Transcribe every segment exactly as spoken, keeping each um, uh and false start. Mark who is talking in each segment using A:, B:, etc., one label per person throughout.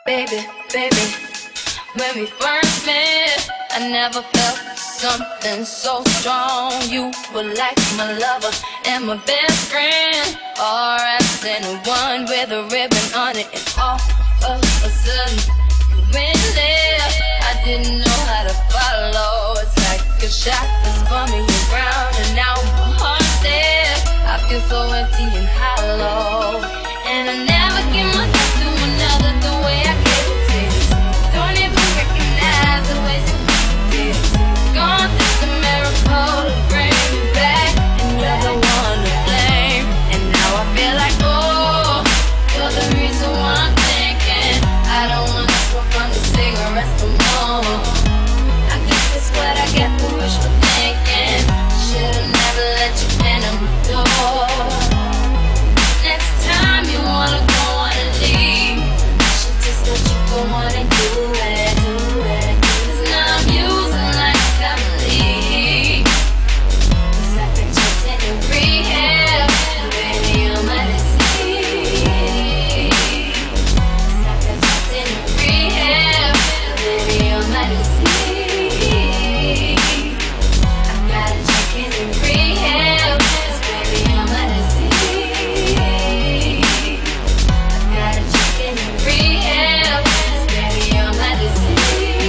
A: Baby, baby, when we first met, I never felt something so strong. You were like my lover and my best friend, all wrapped in one with a ribbon on it. And all of a sudden, you went left. I didn't know how to follow. It's like a shot that's spun me around, and now my heart's there. I feel so empty and hollow, and I never give myself to another the way I gave it to you. Don't even recognize the ways you did it. Gone through the miracle to bring me back, and you're the one to blame. And now I feel like, oh, you're the reason why I'm thinking I don't wanna smoke on the cigarettes no more. I guess that's what I get for wishful thinking. Should've never let you enter my door. Next time you wanna go, wanna leave, I should just let you go on and do it, do it. Cause now I'm using like family. It's like I just in rehab, baby, I'm a disease. It's like I just in rehab, baby, I'm a disease. I gotta check in in rehab, cause baby, I'm a disease. I gotta check in in rehab, cause baby, I'm a disease.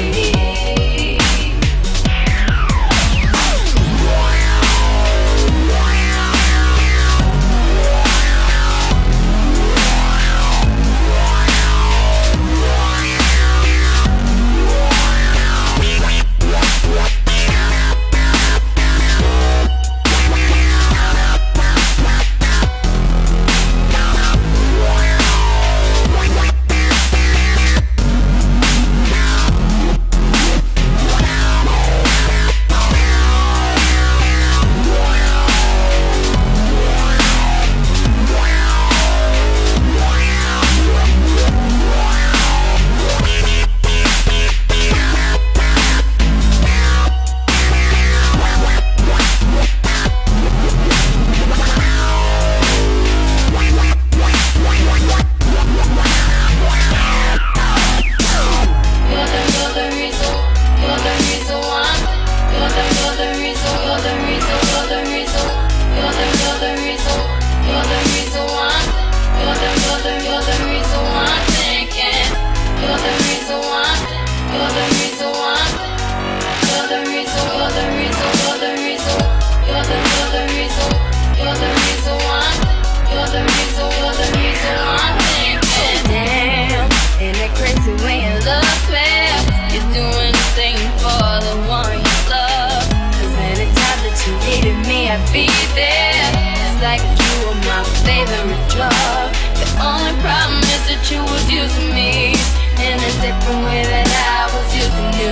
A: I'd be there. It's like you were my favorite drug. The only problem is that you was using me in a different way that I was using you.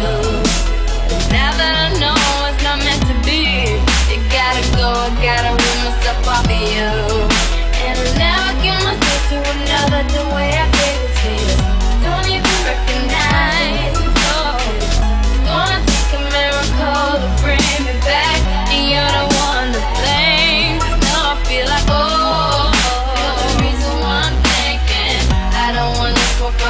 A: But now that I know it's not meant to be, you gotta go, I gotta wean myself off of you. And I never give myself to another the way I gave it to you. Don't even recognize it, no. Gonna take a miracle to bring me back, and you're the one to blame. Cause now I feel like, oh, you're the reason why I'm thinking I don't wanna smoke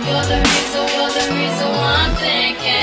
A: You're the reason, you're the reason why I'm thinking.